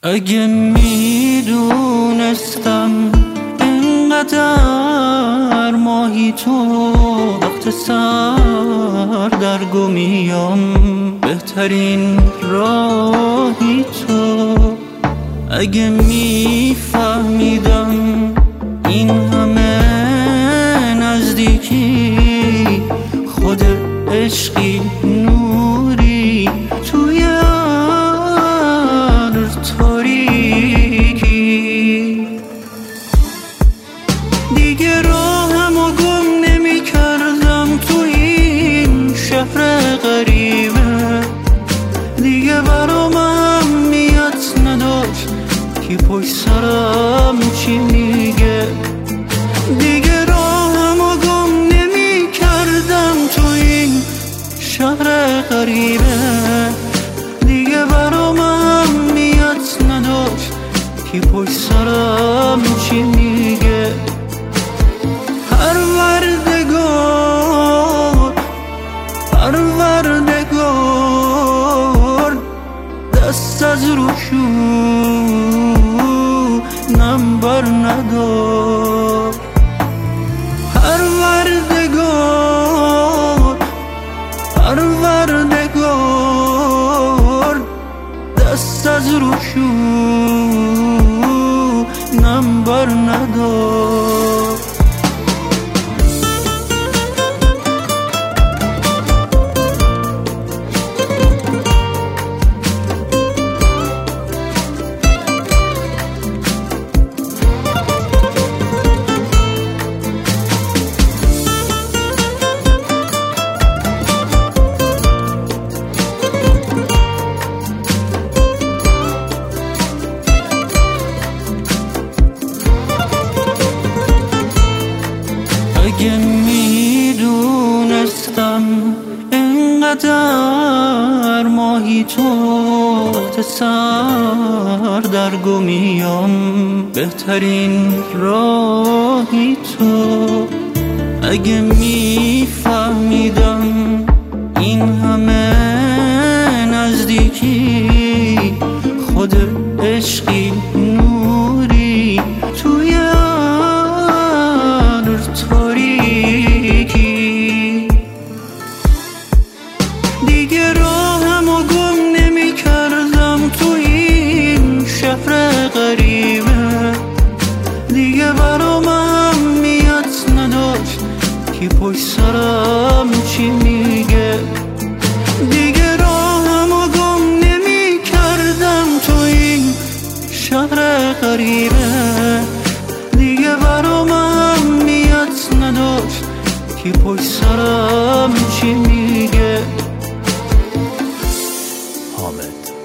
اگه میدونستم اینقدر ماهی تو وقت سر در گمیم، بهترین راهی تو. اگه میفهمیدم این همه نزدیکی، خود عشقی نوری توی تاریکی، دیگه راهمو گم نمی کردم تو این شهر غریبه. دیگه برام اهمیت نداشت که پشت سرم چی میگه. دیگه راهمو گم نمی کردم تو این شهر غریبه. دیگه برام اهمیت نداشت که پشت سرم چی میگه. پروردگار دست از روشونم بر ندار. پروردگار دست از روشونم بر ندار. اگه میدونستم اینقدر ماهی تو سر در گمیم، بهترین راهی تو. اگه میفهمیدم این همه نزدیکی، خود عشقی نوری توی تاریکی، دیگه راهمو گم نمی کردم تو این شهر غریبه. دیگه برام اهمیت نداشت که پشت سرم چی میگه. دیگه راهمو گم نمی کردم تو این شهر غریبه. دیگه برام اهمیت نداشت که پشت سرم چی میگه. حامد